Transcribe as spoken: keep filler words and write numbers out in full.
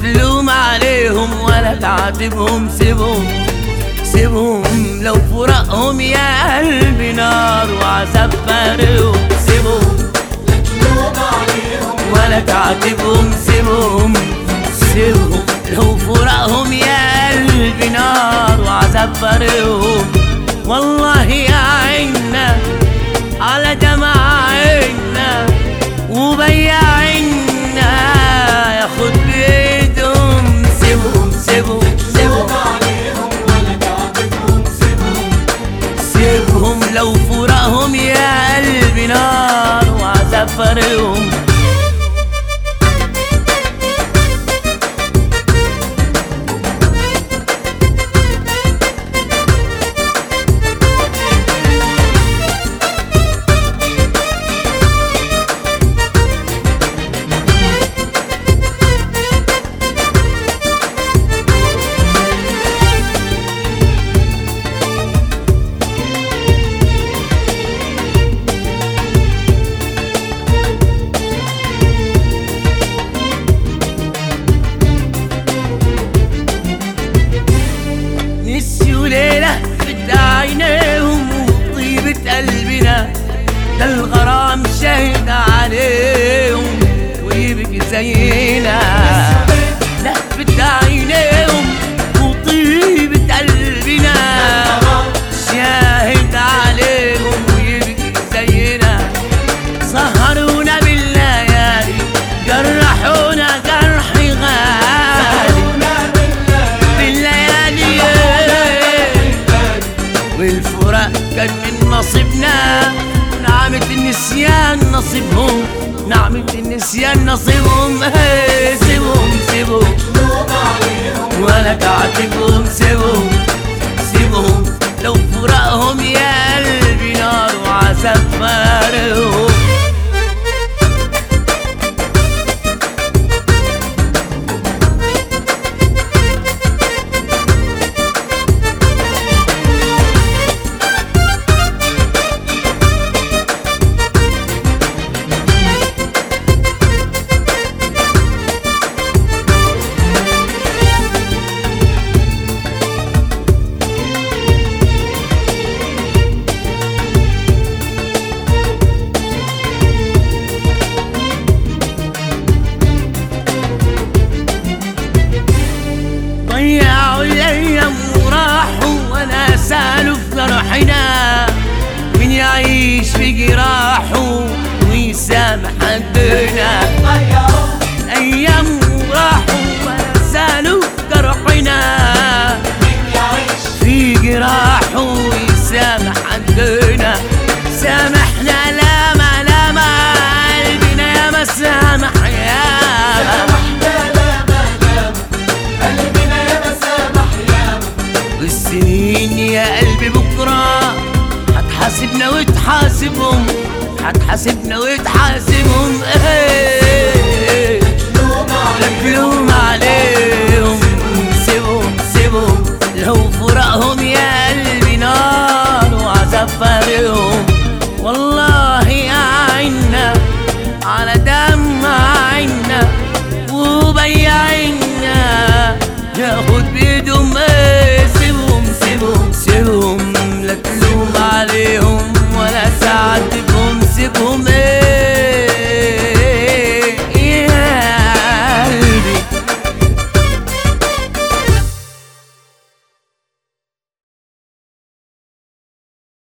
تلوم عليهم ولا تعاتبهم، سيبهم سيبهم لو فراقهم يا قلبي نار وعذاب فارقهم، سيبهم لا تلوم عليهم ولا تعاتبهم، سيبهم سيبهم لو فراقهم يا قلبي نار وعذاب فارقهم. والله يا عنا على دمع عنا وبيع عنا ياخد بيدهم، سيبهم سيبهم سيبهم عليهم ولا تعاتبهم، سيبهم سيبهم لو فراقهم يا قلبي نار وعذاب فارقهم. نسيوا ليلة فت عينيهم وطيبة قلبنا، ده الغرام شاهد عليهم ويبكي زينا. لفت عينيهم وطيبة قلبنا شاهد عليهم ويبكي زينا. سهرونا بالليالي جرحونا جرح غالي بالليالي، والفراق كان من نصيبنا ونعمة النسيان نصيبهم، نعمة النسيان نصيبهم. سيبهم سيبهم ولا تعاتبهم، سيبهم سيبهم لو فراقهم يا قلبي نار وعذاب فارقهم. ضيعوا الايام وراحوا وانا سالوا في جرحنا، مين يعيش في جراحه ويسامح حدنا. الايام وراحوا وانا سالوا في جرحنا، مين يعيش في جراحه ويسامح حدنا. سامحنا لا ما لا ما قلبنا يا ما سامح يا ما، والسنين يا قلبي بكرة هتحاسبنا وتحاسبهم، هتحاسبنا وتحاسبهم. ايه لا تلوم عليهم، سيبهم سيبهم لو فراقهم يا قلبي نار وعذاب فارقهم. والله يا عنا على دمع عنا وبيع عنا ياخد بيدهم. سيبهم سيبهم سيبهم لا تلوم عليهم ولا تعاتبهم، سيبهم